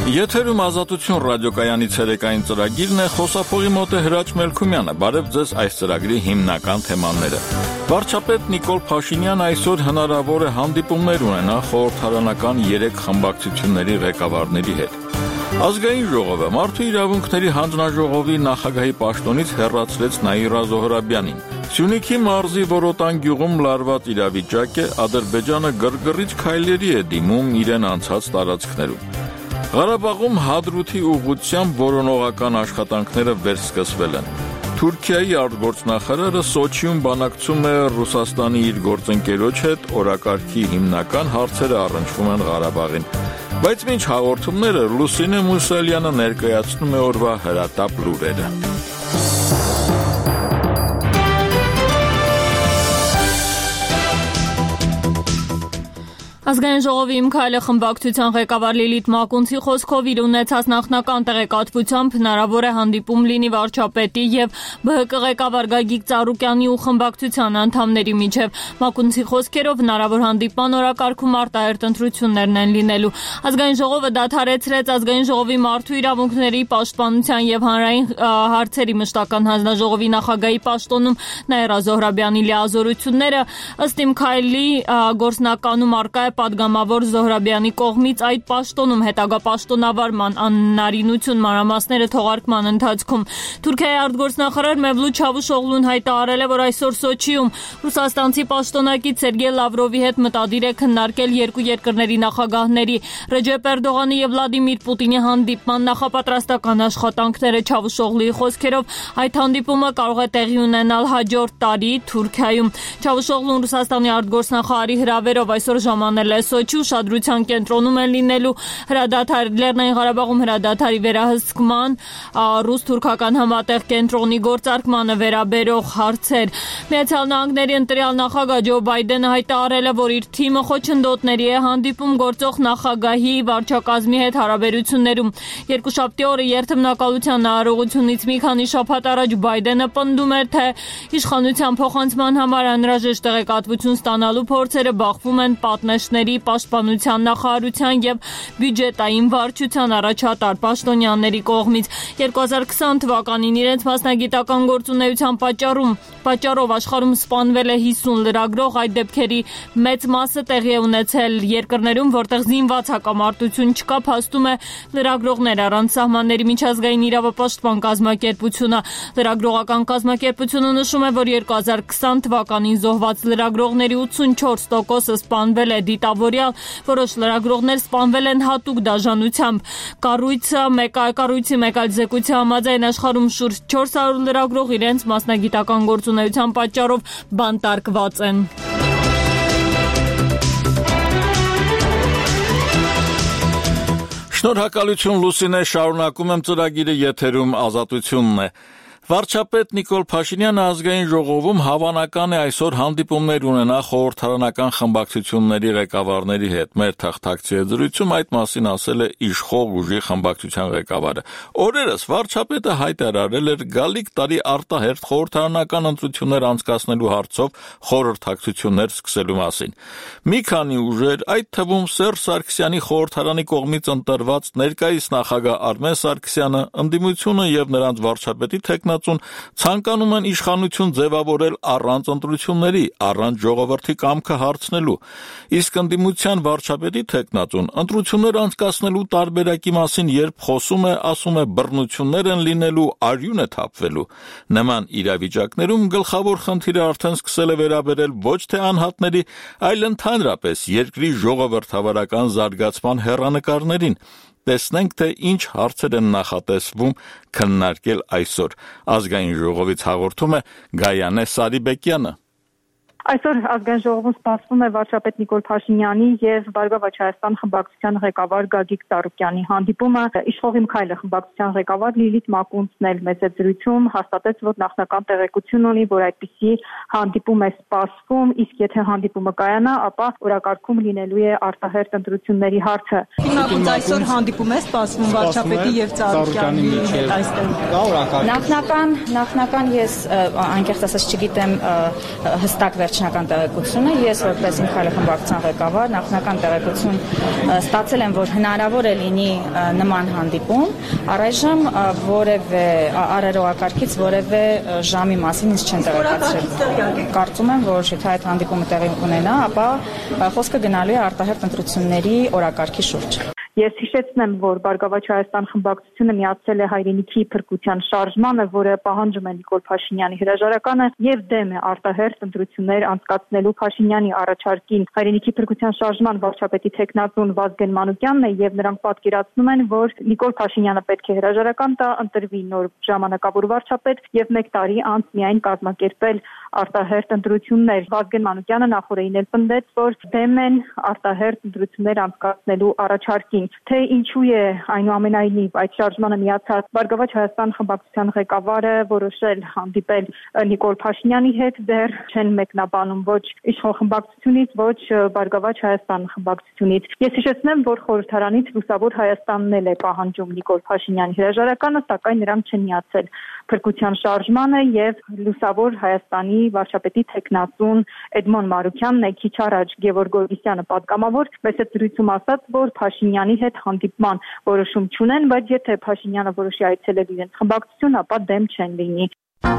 Եթերում Ազատություն ռադիոկայանի ցերեկային ծրագիրն է, խոսափողի մոտ է Հրաչ Մելքումյանը։ Բարև ձեզ այս ծրագրի հիմնական թեմաները։ Վարչապետ Նիկոլ Փաշինյանը այսօր հնարավոր է հանդիպումներ ունենա խորհրդարանական 3 խմբակցությունների ղեկավարների հետ։ Ազգային ժողովը Մարդու իրավունքների հանձնաժողովի նախագահի պաշտոնից հեռացրեց Նաիրա Զոհրաբյանին։ Սյունիքի մարզի Որոտան գյուղում լարված իրավիճակ է, Ադրբեջանը գրգռիչ քայլերի է դիմում իրեն անցած տարածքներում։ Ղարաբաղում Հադրութի ուղղությամբ որոնողական աշխատանքները վերսկսվել են։ Թուրքիայի արտգործնախարարը Սոչիում բանակցում է Ռուսաստանի իր գործընկերոջ հետ, օրակարգի հիմնական հարցերը առնչվում են Ղարաբաղին։ Բայց մինչ հաղորդումները Լուսինե Մուսալյանը ներկայացնում է օրվա հրատապ լուրերը։ Ազգային ժողովի Իմ քայլը խմբակցության ղեկավար Լիլիթ Մակունցի խոսքով իր ունեցած նախնական տեղեկատվությամբ հնարավոր է հանդիպում լինի վարչապետի եւ ԲՀԿ ղեկավար Գագիկ Ծառուկյանի ու խմբակցության անդամների միջև։ Մակունցի խոսքերով հնարավոր հանդիպման օրակարգում արտահերթ ընտրություններն են լինելու։ Ազգային ժողովը դադարեցրեց Ազգային ժողովի Մարդու իրավունքների պաշտպանության եւ հանրային հարցերի մշտական հանձնաժողովի նախագահի պաշտոնում Նաիրա Զոհրաբյանի լիազորությունները ըստ Իմ քայլի գործնականում արկա է պատգամավոր Զոհրաբյանի կողմից այդ պաշտոնում հետագա պաշտոնավարման անհնարինություն մանրամասները թողարկման ընթացքում։ Թուրքիայի արտգործնախարար Մևլութ Չավուշօղլուն հայտարարել է, որ այսօր Սոչիում ռուսաստանցի պաշտոնակից Սերգեյ Լավրովի հետ մտադիր է քննարկել երկու երկրների նախագահների Ռեջեփ Էրդողանի եւ Վլադիմիր Պուտինի հանդիպման նախապատրաստական աշխատանքները։ Չավուշօղլուի խոսքերով այդ հանդիպումը կարող է տեղի ունենալ հաջորդ տարի Թուրքիայում։ Չավուշօղլուն Ռուսաստանի արտգործնախարարի հրավերով այսօր ժամանել Սոչի ուշադրության կենտրոնում են լինելու Լեռնային Ղարաբաղում հրադադարի վերահսկման, ռուս-թուրքական համատեղ կենտրոնի գործարկմանը վերաբերող հարցեր։ Միացյալ Նահանգների ընտրյալ նախագահ Ջո Բայդենը հայտարարել է, որ իր թիմը խոչընդոտների է հանդիպում գործող նախագահի վարչակազմի հետ հարաբերություններում։ Երկուշաբթի օրը երթմնակալության արարողությունից մի քանի շաբաթ առաջ Բայդենը պնդում էր, թե իշխանության փոխանցման համար անհրաժեշտ տեղեկատվություն ստանալու փորձերը բախվում են պատնեշների, պաշտպանության նախարարության եւ բյուջետային վարչության առաջատար պաշտոնյաների կողմից։ 2020 թվականին իրենց մասնագիտական գործունեության պատճառով աշխարհում սպանվել է 50 լրագրող, այդ դեպքերի մեծ մասը տեղի է ունեցել երկրներում, որտեղ զինված հակամարտություն չկա, փաստում է Լրագրողներ առանց սահմանների միջազգային իրավապաշտպան կազմակերպությունը։ Լրագրողական կազմակերպությունը նշում է, որ 2020 թվականին զոհված լրագրողների 84%-ը սպանվել է դիտավորյալ, որոշ լրագրողներ սպանվել են հատուկ դաժանությամբ։ Կառույցի մեկ այլ զեկույցի համաձայն աշխարհում շուրջ 400 լրագրող իրենց մասնագիտական գործունեության պատճառով բանտարկված են։ Շնորհակալություն Լուսինե, շարունակում եմ ծրագիրը, եթերում Ազատությունն է։ Վարչապետ Նիկոլ Փաշինյանը Ազգային ժողովում հավանական է այսօր հանդիպումներ ունենա խորհրդարանական խմբակցությունների ղեկավարների հետ։ Մեր թղթակցի հետ զրույցում այդ մասին ասել է Իշխող ուժի խմբակցության ղեկավարը։ Օրերս վարչապետը հայտարարել էր գալիք տարի արտահերթ խորհրդարանական ընտրություններ անցկացնելու հարցով խորհրդակցություններ սկսելու մասին։ Մի քանի ուժեր, այդ թվում Սերժ Սարգսյանի խորհրդարանի կողմից ընտրված ներկայիս նախագահ Արմեն Սարգսյանը, ընդդիմությունը եւ նրանց վարչապետի թեկնածուն ցանկանում են իշխանություն ձևավորել առանց ընտրությունների, առանց ժողովրդի կամքը հարցնելու։ Իսկ ընդդիմության վարչապետի թեկնածուն ընտրություններ անցկացնելու տարբերակի մասին երբ խոսում է, ասում է բռնություններ են լինելու, արյուն է թափվելու։ Նման իրավիճակներում գլխավոր խնդիրը արդեն սկսել է վերաբերել ոչ թե անհատների, այլ ընդհանրապես երկրի ժողովրդավարական զարգացման հեռանկարներին։ Տեսնենք, թե ինչ հարցեր են նախատեսվում քննարկել այսօր։ Ազգային ժողովից հաղորդում է Գայանե Սարիբեկյանը։ Այսօր Ազգային ժողովում սպասվում է վարչապետ Նիկոլ Փաշինյանի եւ Բարգավաճ Հայաստան խմբակցության ղեկավար Գագիկ Ծառուկյանի հանդիպումը։ Իշխող Իմ քայլը խմբակցության ղեկավար Լիլիթ Մակունցն էլ մեծ զրույցում հաստատեց, որ նախնական տեղեկություն ունի, որ այդպիսի հանդիպում է սպասվում, իսկ եթե հանդիպումը կայանա, ապա օրակարգում լինելու է արտահերթ ընտրությունների հարցը։ Հիմնականում այսօր հանդիպում է սպասվում վարչապետի եւ Ծառուկյանի հետ այստեղ։ Նախնական ես անկեղծ ասած չգիտեմ հստակ առաջնական տեղեկությունը, ես որպես իմ քայլի խմբակցության ղեկավար նախնական տեղեկություն ստացել եմ, որ հնարավոր է լինի նման հանդիպում, առայժմ որևէ արարողակարգից որևէ ժամի մասին ինձ չեն տեղեկացրել։ Կարծում եմ, որ եթե այդ հանդիպումը տեղի ունենա, ապա խոսքը գնալու է արտահերթ ընտրությունների օրակարգի շուրջ։ Ես հիշեցնեմ, որ Բարգավաճ Հայաստան խմբակցությունը միացել է հայրենիքի փրկության շարժմանը, որը պահանջում է Նիկոլ Փաշինյանի հրաժարականը եւ դեմ է արտահերթ ընտրություններ անցկացնելու Փաշինյանի առաջարկին։ Հայրենիքի փրկության շարժման վարչապետի տեխնատուն Վազգեն Մանուկյանն է եւ նրանք պատկերացնում են, որ Նիկոլ Փաշինյանը պետք է հրաժարական տա, ընտրվի նոր ժամանակավոր վարչապետ եւ 1 տարի անց միայն կազմակերպել արտահերթ ընտրություններ։ Վազգեն Մանուկյանը նախորդին էլ պնդեց, որ դեմ են արտահերթ ընտրություններ անցկացնելու առաջարկին։ Թե ինչու է այնուամենայնիվ այդ շարժմանը միացած Բարգավաճ Հայաստան խմբակցության ղեկավարը որոշել հանդիպել Նիկոլ Փաշինյանի հետ, դեռ չեն մեկնաբանում ոչ իշխող խմբակցությունից, ոչ Բարգավաճ Հայաստան խմբակցությունից։ Ես հիշեցնեմ, որ խորհրդարանից Լուսավոր Հայաստանն էլ է պահանջում Նիկոլ Փաշինյանի հրաժարականը, սակայն նրանք չեն միացել փրկության շարժմանը եւ Լուսավոր Հայաստանի վարչապետի տեխնատուն Էդմոն Մարուկյանն է քիչ առաջ Գևորգ Գորգիսյանը պատգամավոր մեծ զրույցում ասաց, որ Փաշինյանի հետ հանդիպման որոշում չունեն, բայց եթե Փաշինյանը որոշի այցելել իրենց խմբակցություն, ապա դեմ չեն լինի։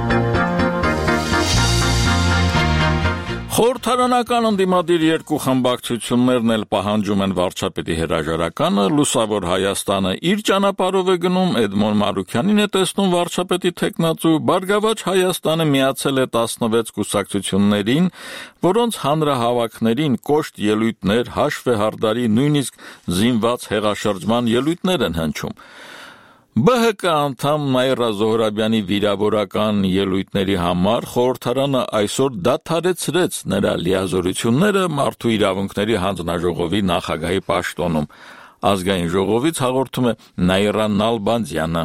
Խորհրդարանական ընդդիմադիր երկու խմբակցություններն էլ պահանջում են վարչապետի հրաժարականը, Լուսավոր Հայաստանը իր ճանապարհով է գնում, Էդմոն Մարուկյանին է տեսնում վարչապետի տեխնատու, Բարգավաճ Հայաստանը միացել է 16 կուսակցություններին, որոնց հանրահավաքներին կոշտ ելույթներ, հաշվեհարդարի, նույնիսկ զինված հեղաշրջման ելույթներ են հնչում։ ԲՀԿ անդամ Նաիրա Զոհրաբյանի վիրավորական ելույթների համար խորհրդարանը այսօր դադարեցրեց նրա լիազորությունները Մարդու իրավունքների հանձնաժողովի նախագահի պաշտոնում։ Ազգային ժողովից հաղորդում է Նաիրա Նալբանդյանը։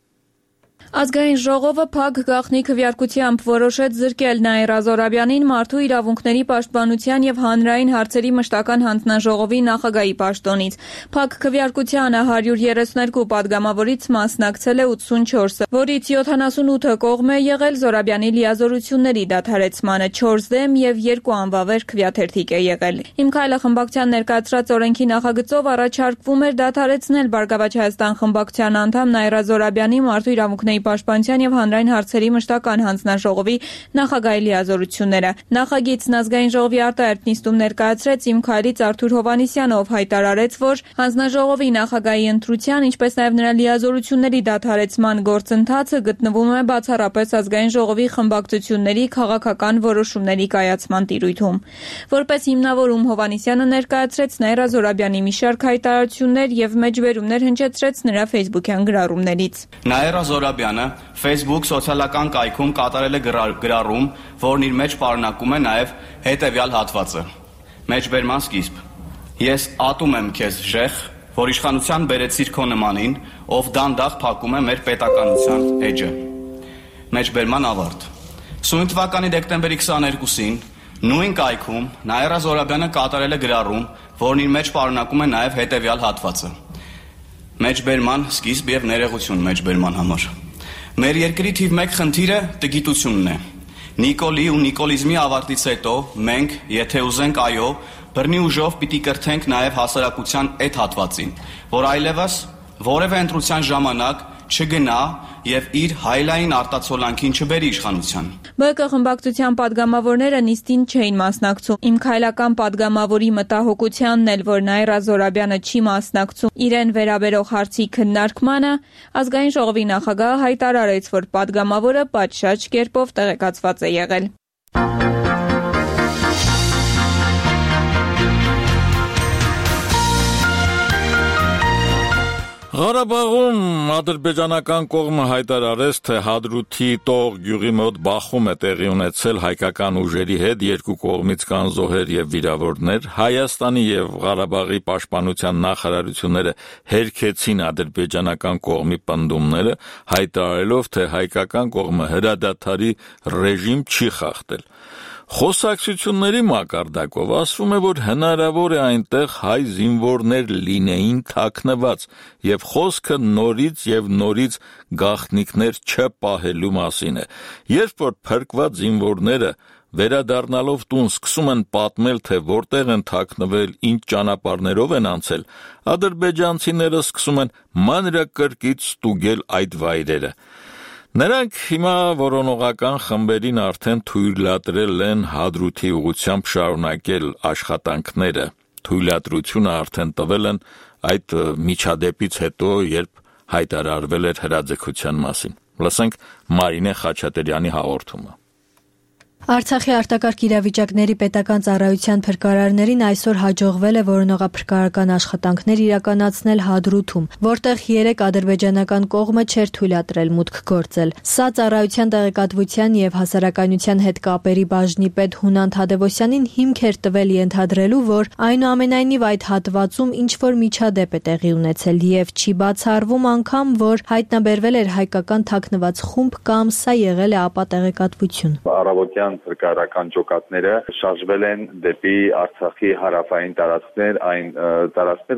Ազգային ժողովը փակ գաղտնի քվեարկությամբ որոշեց զրկել Նաիրա Զոհրաբյանին Մարդու իրավունքների պաշտպանության եւ հանրային հարցերի մշտական հանձնաժողովի նախագահի պաշտոնից։ Փակ քվեարկությանը 132 падգամավորից մասնակցել է 84-ը, որից 78-ը կողմ է եղել Զոհրաբյանի լիազորությունների դադարեցմանը, 4 դեմ եւ 2 անվավեր քվեաթերթիկ է եղել։ Իմ քայլը խմբակցության ներկայացրած օրենքի նախագծով առաջարկվում էր դադարեցնել Բարգավաճ Հայաստան խմբակցության անդամ Նաիրա Զոհրաբյանի Մարդու իրավունքների պաշտպանության եւ հանրային հարցերի մշտական հանձնաժողովի նախագահի լիազորությունները։ Նախագիծն ազգային ժողովի արտահերթ նիստում ներկայացրեց Իմ քայլից Արթուր Հովհաննիսյանը, ով հայտարարեց, որ հանձնաժողովի նախագահի ընտրության, ինչպես նաեւ նրա լիազորությունների դադարեցման գործընթացը գտնվում է բացառապես ազգային ժողովի խմբակցությունների քաղաքական որոշումների կայացման տիրույթում։ Որպես հիմնավորում Հովհաննիսյանը ներկայացրեց Նաիրա Զոհրաբյանի մի շարք հայտարարություններ եւ մեջբերումներ հնչեցրեց նրա Facebook-յան գրառումներից։ Նաիրա Զոհրաբյանը Facebook սոցիալական կայքում կատարել է գրառում, որն իր մեջ պարունակում է նաև հետևյալ հատվածը. Մեջբերման սկիզբ. Ես ատում եմ քեզ ժեխ, որ իշխանության բերեցիր քո նմանին, ով դանդաղ փակում է մեր պետականության էջը։ Մեջբերման ավարտ. Սույն թվականի դեկտեմբերի 22-ին նույն կայքում Նաիրա Զոհրաբյանը կատարել է գրառում, որն իր մեջ պարունակում է նաև հետևյալ հատվածը. Մեջբերման սկիզբ եւ ներողություն մեջբերման համար։ Մեր երկրի թիվ 1 խնդիրը տգիտությունն է։ Նիկոլի ու նիկոլիզմի ավարտից հետո մենք, եթե ուզենք այո, բռնի ուժով պիտի կրթենք նաեւ հասարակության այդ հատվածին, որ այլևս որևէ ընտրության ժամանակ չգնա եւ իր հայլային արտացոլանքին չբերի իշխանության։ ԲՀԿ խմբակցության падգամավորները նիստին չէին մասնակցում։ Իմ քայլական падգամավորի մտահոգությանն էլ, որ Նաիրա Զոհրաբյանը չի մասնակցում իրեն վերաբերող հարցի քննարկմանը, ազգային ժողովի նախագահը հայտարարեց, որ падգամավորը պատշաճ կերպով տեղեկացված է եղել։ Ղարաբաղում ադրբեջանական կողմը հայտարարեց, թե Հադրութի Տող գյուղի մոտ բախում է տեղի ունեցել հայկական ուժերի հետ, երկու կողմից կան զոհեր եւ վիրավորներ։ Հայաստանի եւ Ղարաբաղի պաշտպանության նախարարությունները հերքեցին ադրբեջանական կողմի պնդումները, հայտարարելով, թե հայկական կողմը հրադադարի ռեժիմ չի խախտել։ Խոսակցությունների մակարդակով ասվում է, որ հնարավոր է այնտեղ հայ զինվորներ լինեին թաքնված եւ խոսքը նորից եւ նորից գաղտնիքներ չպահելու մասին է։ Երբ որ փրկված զինվորները վերադառնալով տուն սկսում են պատմել, թե որտեղ են թաքնվել, ինչ ճանապարհներով են անցել, ադրբեջանցիները սկսում են մանրակրկիտ ստուգել այդ վայրերը։ Նրանք հիմա որոնողական խմբերին արդեն թույլատրել են Հադրութի ուղղությամբ շարունակել աշխատանքները։ Թույլատրությունը արդեն տվել են այդ միջադեպից հետո, երբ հայտարարվել էր հրաձգության մասին։ Լսենք Մարինե Խաչատրյանի հաղորդումը։ Արցախի արտակարգ իրավիճակների պետական ծառայության փրկարարներին այսօր հաջողվել է որոնողափրկարարական աշխատանքներ իրականացնել Հադրութում, որտեղ 3 ադրբեջանական կողմը չէր թույլատրել մուտք գործել։ Սա ծառայության տեղեկատվության եւ հասարակայնության հետ կապերի բաժնի պետ Հունան Թադևոսյանին հիմք էր տվել ենթադրելու, որ այնուամենայնիվ այդ հատվածում ինչ-որ միջադեպ է տեղի ունեցել եւ չի բացառվում անգամ, որ հայտնաբերվել էր հայկական թաքնված խումբ կամ սա եղել է ապա տեղեկատվություն։ Առավոտյան փրկարարական ջոկատները շարժվել են դեպի Արցախի հարավային տարածքներ, այն տարածքներ,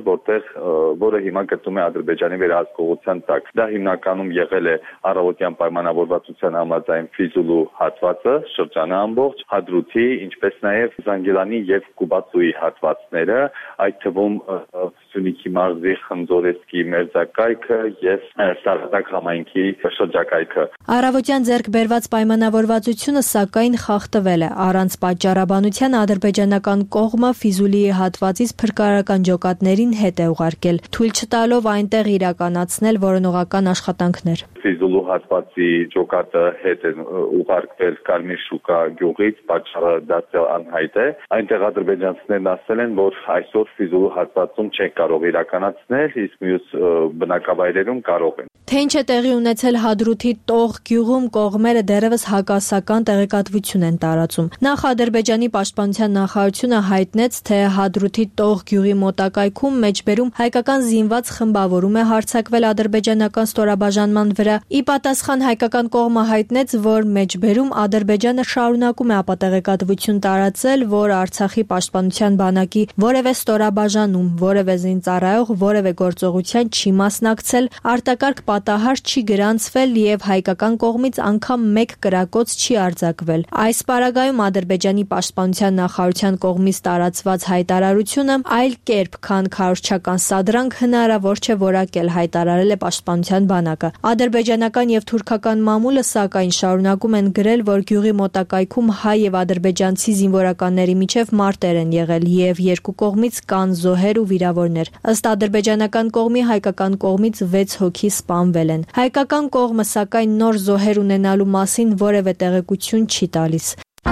որը հիմա գտնվում է Ադրբեջանի վերահսկողության տակ։ Դա հիմնականում եղել է առավոտյան պայմանավորվածության համաձայն Ֆիզուլու հատվածը, շրջանը ամբողջ, Հադրութի, ինչպես նաև Զանգելանի եւ Կուբացուի հատվածները, այդ թվում Սյունիքի մարզի Խնձորեսկի մերձակայքը եւ Սարհատակ համայնքի շրջակայքը։ Առավոտյան ձեռք բերված պայմանավորվածությունը սակայն խախտվել է։ Առանց պատճառաբանության ադրբեջանական կողմը Ֆիզուլիի հատվածից փրկարարական ջոկատներին հետ է ուղարկել, թույլ չտալով այնտեղ իրականացնել որոնողական աշխատանքներ։ Ֆիզուլու հատվածի ջոկատը հետ է ուղարկվել Կարմիր շուկա գյուղից, պատճառը դարձել անհայտ է։ Այնտեղ ադրբեջանցիներն ասել են, որ այսօր Ֆիզուլու հատվածում չեն կարող իրականացնել, իսկ մյուս բնակավայրերում կարող են։ Թե ինչ է տեղի ունեցել Հադրութի Տող գյուղում, կողմերը դեռևս հակասական տեղեկատվություն են տարածում։ Նախ Ադրբեջանի պաշտպանության նախարարությունը հայտնեց, թե Հադրութի Տող գյուղի մոտակայքում մեջբերում հայկական զինված խմբավորում է հարձակվել ադրբեջանական ստորաբաժանման վրա։ Ի պատասխան հայկական կողմը հայտնեց, որ մեջբերում Ադրբեջանը շարունակում է ապատեղեկատվություն տարածել, որ Արցախի պաշտպանության բանակի որևէ ստորաբաժանում, որևէ զինծառայող, որևէ գործողության չի մասնակցել, արտակարգ պատահար չի գրանցվել եւ հայկական կողմից անգամ մեկ կրակոց չի արձակվել։ Այս պարագայում Ադրբեջանի պաշտպանության նախարարության կողմից տարածված հայտարարությունը այլ կերպ, քան քարոզչական սադրանք հնարավոր չէ որակել, հայտարարել է պաշտպանության բանակը։ Ադրբեջանական եւ թուրքական մամուլը սակայն շարունակում են գրել, որ գյուղի մոտակայքում հայ եւ ադրբեջանցի զինվորականների միջև մարտեր են եղել եւ երկու կողմից կան զոհեր ու վիրավորներ։ Ըստ ադրբեջանական կողմի, հայկական կողմից 6 հոգի սպանվել են։ Հայկական կողմը սակայն նոր զոհեր ունենալու մասին որևէ տեղեկություն չի տալիս։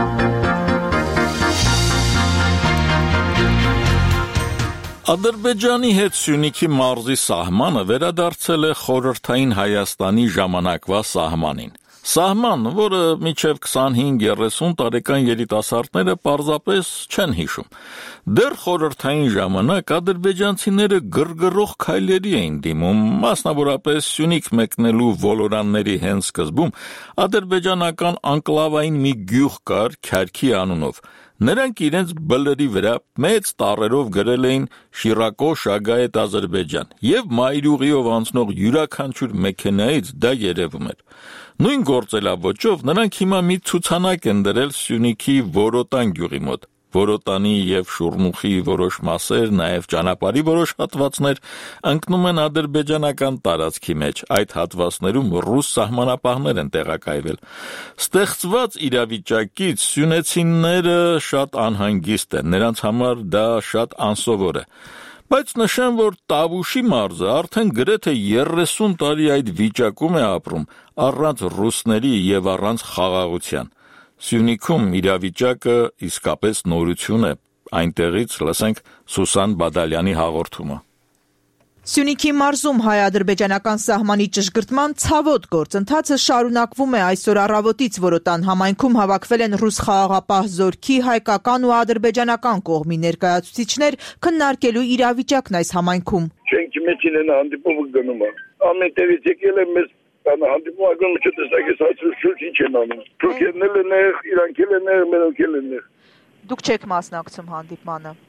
Ադրբեջանի հետ Սյունիքի մարզի սահմանը վերադարձել է խորհրդային Հայաստանի ժամանակվա սահմանին։ Սահման, որը մինչև 25-30 տարեկան երիտասարդները պարզապես չեն հիշում։ Դեռ խորհրդային ժամանակ ադրբեջանցիները գրգռող քայլերի էին դիմում, մասնավորապես Սյունիք մեկնելու ոլորանների հենց սկզբում ադրբեջանական անկլավային մի գյուղ կար Քյարքի անունով։ Նրանք իրենց բլրի վրա մեծ տառերով գրել էին Շիրակո Շագայետ Ադրբեջան, եւ մայրուղիով անցնող յուրաքանչյուր մեքենայից դա երևում էր։ Նույն գործելավոճով նրանք հիմա մի ցուցանակ են դրել Սյունիքի Որոտան գյուղի մոտ։ Որոտանի եւ Շուրնուխի որոշ մասեր, նաեւ ճանապարհի որոշ հատվածներ ընկնում են ադրբեջանական տարածքի մեջ։ Այդ հատվածներում ռուս սահմանապահներ են տեղակայվել։ Ստեղծված իրավիճակից սյունեցիները շատ անհանգիստ են, նրանց համար դա շատ անսովոր է։ Բայց նշեմ, որ Տավուշի մարզը արդեն գրեթե 30 տարի այդ վիճակում է ապրում, առանց ռուսների եւ առանց խաղաղության։ Սյունիքում իրավիճակը իսկապես նորություն է։ Այնտեղից լսենք Սուսան Բադալյանի հաղորդումը։ Սյունիքի մարզում հայ-ադրբեջանական սահմանի ճշգրտման ցավոտ գործընթացը շարունակվում է այսօր առավոտից Որոտան համայնքում հավաքվել են ռուս խաղաղապահ զորքի հայկական ու ադրբեջանական կողմի ներկայացուցիչներ քննարկելու իրավիճակն այս համայնքում։ Չենք մեջին հանդիպումը գնում է։ Ամեն տևից եկել է մեզ հանդիպումը գնում չտեսակես հացրուշ ինչ են անում։ Թուրքերն են, իրանքել են, մերոնքել են։ Դուք չեք մասնակցում հանդիպմանը։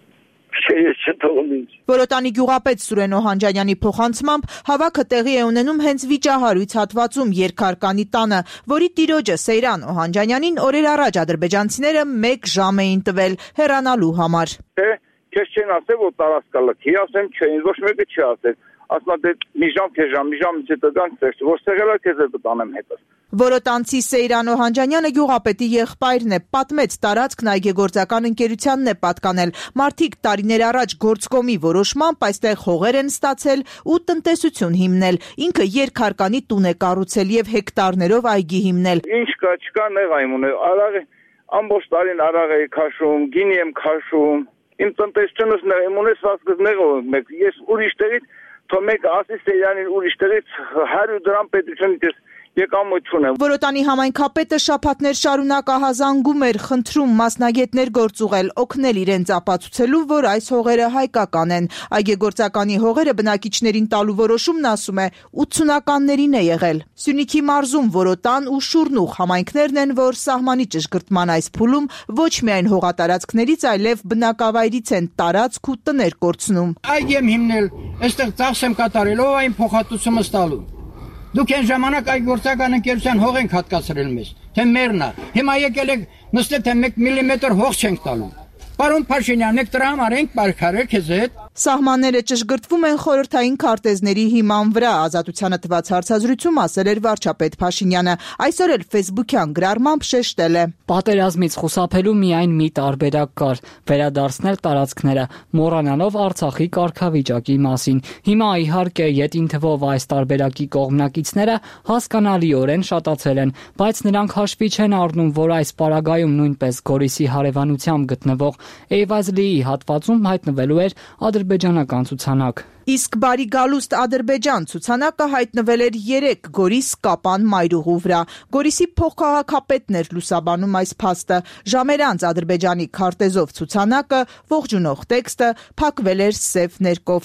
Ես չթողում ինձ։ Որոտանի գյուղապետ Սուրեն Օհանջանյանի փոխանցմամբ հավաքը տեղի է ունենում հենց վիճահարույց հատվածում Երկհարկանի տանը, որի տիրոջը Սեյրան Օհանջանյանին օրեր առաջ ադրբեջանցիները 1 ժամ էին տվել հեռանալու համար։ Քեզ չեն ասել, որ տարածքա լքի, ասեմ չէ, ինձ ոչ մեկը չի ասել։ Ասма դե մի ժամ հետո գանք որ սեղելա քեզ տանեմ հետը։ Որոտանցի Սեյրան Օհանջանյանը գյուղապետի եղբայրն է, պատմեց տարածքն այգեգործական ընկերությանն է պատկանել։ Մարդիկ տարիներ առաջ գործկոմի որոշմամբ այստեղ հողեր են ստացել ու տնտեսություն հիմնել։ Ինքը Երկհարկանի տուն է կառուցել եւ հեկտարներով այգի հիմնել։ Ինչ կա, չկա նեղայմ ունե, արաղ ամբողջ տարին արաղ է քաշում, գինի եմ քաշում։ Իմ տնտեսությունս նեղ ունեցածս նեղով մեկ։ Ես ուրիշ տեղից թող մեկ ասի Սեյրանին ուրիշ տեղից 100 դրամ պետությունից եկամուտ ունեմ։ Որոտանի համայնքապետը շաբաթներ շարունակ ահազանգում էր, խնդրում մասնագետներ գործուղել, օգնել իրենց ապացուցելու, որ այս հողերը հայկական են։ Այգեգործականի հողերը բնակիչներին տալու որոշումն, ասում է, 80-ականներին է եղել։ Սյունիքի մարզում Որոտան ու Շուրնուղ համայնքներն են, որ սահմանի ճշգրտման այս փուլում ոչ միայն հողատարածքներից, այլև բնակավայրից են տարածք ու տներ կորցնում։ Այգի եմ հիմնել, այստեղ ծախս եմ կատարելով այն փոխհատուցումը ստալու։ Դուք այն ժամանակ այգեգործական ընկերության հող ենք հատկացրել մեզ, թե մերն է։ Հիմա եկել եք նստել, թե 1 միլիմետր հող չենք տալու։ Պարոն Փաշինյան, եք դրա համար ենք պայքարել քեզ հետ։ Սահմանները ճշգրտվում են խորհրդային քարտեզների հիման վրա, Ազատությանը տված հարցազրույցում ասել էր վարչապետ Փաշինյանը, այսօր էլ ֆեյսբուքյան գրառմամբ շեշտել է. Պատերազմից խուսափելու միայն մի տարբերակ կար՝ վերադարձնել տարածքները, մոռանալով Արցախի կարգավիճակի մասին։ Հիմա իհարկե յետին թվով այս տարբերակի կողմնակիցները հասկանալիորեն շատացել են, բայց նրանք հաշվի չեն առնում, որ այս պարագայում նույնպես Գորիսի հարևանությամբ գտնվող Էյվազլիի հատվածում հայտնվելու էր ադրբեջանական ցուցանակ։ Իսկ բարի գալուստ Ադրբեջան ցուցանակը հայտնվել էր 3 Գորիս Կապան մայրուղու վրա։ Գորիսի փոխքաղաքապետն էր լուսաբանում այս փաստը։ Ժամեր անց Ադրբեջանի քարտեզով ցուցանակը, ողջունող տեքստը փակվել էր սև ներկով։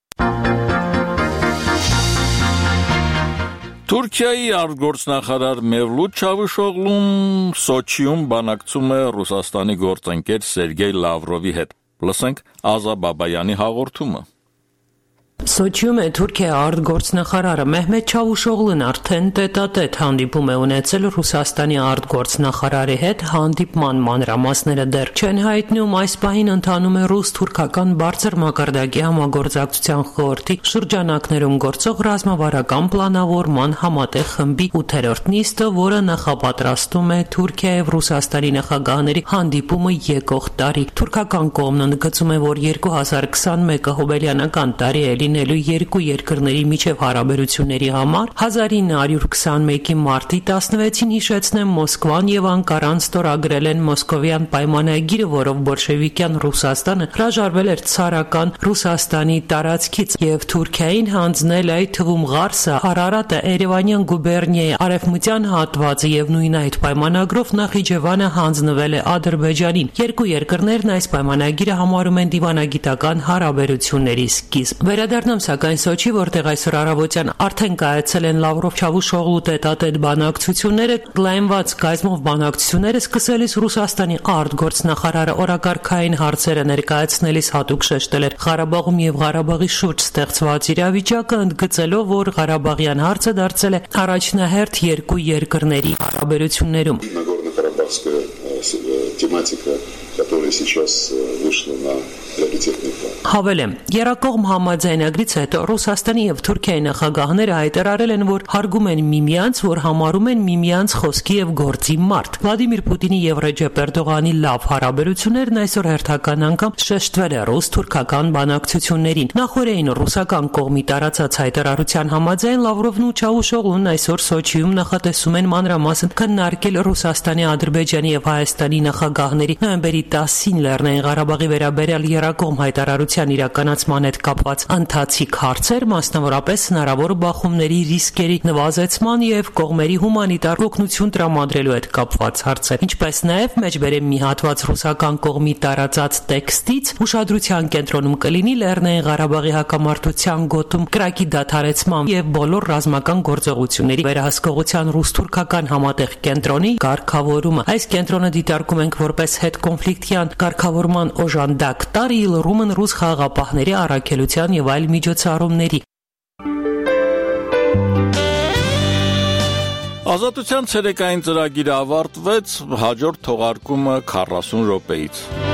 Թուրքիայի արտգործնախարար Մևլութ Չավուշօղլուն Սոչիում բանակցում է Ռուսաստանի գործընկեր Սերգեյ Լավրովի հետ։ Լսենք Ազա Բաբայանի հաղորդումը։ Սոչիում է Թուրքիայի արտգործնախարարը Մեհմեդ Չավուշօղլուն արդեն տետատետ հանդիպում է ունեցել Ռուսաստանի արտգործնախարարի հետ, հանդիպման մանրամասները դեռ չեն հայտնում, այս պահին ընթանում է ռուս-թուրքական բարձր մակարդակի համագործակցության խորհրդի շրջանակներում գործող ռազմավարական պլանավորման համատեղ խմբի 8-րդ նիստը, որը նախապատրաստում է Թուրքիայի եւ Ռուսաստանի նախագահների հանդիպումը եկող տարի։ Թուրքական կողմն ընդգծում է, որ 2021-ը հոբելյանական տարի է լինելու երկու երկրների միջև հարաբերությունների համար 1921-ի մարտի 16-ին հիշեցնեմ Մոսկվան եւ Անկարան ստորագրել են Մոսկովյան պայմանագիրը, որով բոլշևիկյան Ռուսաստանը հրաժարվել էր ցարական Ռուսաստանի տարածքից եւ Թուրքիային հանձնել այդ թվում Ղարսը, Արարատը, Երևանյան գուբերնիայի արևմտյան հատվածը եւ նույն այդ պայմանագրով Նախիջևանը հանձնվել է Ադրբեջանին։ Երկու երկրներն այս պայմանագիրը համարում են դիվանագիտական հարաբերությունների սկիզբ։ Վերադառնամ սակայն Սոչի, որտեղ այսօր առավոտյան արդեն կայացել են Լավրով-Չավուշօղլու տետատետ բանակցությունները, լայնված գազմով բանակցությունները սկսելիս Ռուսաստանի արտգործնախարարը օրակարգային հարցերը ներկայացնելիս հատուկ շեշտել էր Ղարաբաղում եւ Ղարաբաղի շուրջ ստեղծված իրավիճակը, ընդգծելով, որ Ղարաբաղյան հարցը դարձել է առաջնահերթ երկու երկրների հարաբերություններում։ Հավելեմ, Երակողմ համաձայնագրից հետո Ռուսաստանի եւ Թուրքիայի նախագահները հայտարարել են, որ հարգում են միմյանց, որ համարում են միմյանց խոսքի եւ գործի մարդ։ Վլադիմիր Պուտինի եւ Ռեջեփ Էրդողանի լավ հարաբերություններն այսօր հերթական անգամ շեշտվել է ռուս-թուրքական բանակցություններին։ Նախորդին ռուսական կողմի տարածած հայտարարության համաձայն Լավրովն ու Չավուշօղլուն այսօր Սոչիում նախատեսում են մանրամասն քննարկել Ռուսաստանի, Ադրբեջանի եւ Հայաստանի նախագահների նոյեմբերի 10-ին Լեռնային Ղարաբաղի վերաբերյալ Երակողմ հայտարարության իրականացման հետ կապված ընթացիկ հարցեր, մասնավորապես հնարավոր բախումների ռիսկերի նվազեցման եւ կողմերի հումանիտար օգնություն տրամադրելու հետ կապված հարցեր, ինչպես նաեւ մեջբերեմ մի հատված ռուսական կողմի տարածած տեքստից ուշադրության կենտրոնում կլինի Լեռնային Ղարաբաղի հակամարտության գոտում կրակի դադարեցման եւ բոլոր ռազմական գործողությունների վերահսկողության ռուս-թուրքական համատեղ կենտրոնի կարգավորումը։ Այս կենտրոնը դիտարկում ենք որպես հետկոնֆլիկտյան կարգավորման օժանդակ տարր Տարի լռում են ռուս խաղաղապահների առաքելության եւ այլ միջոցառումների։ Ազատության ցերեկային ծրագիրը ավարտվեց, հաջորդ թողարկումը 40 րոպեից։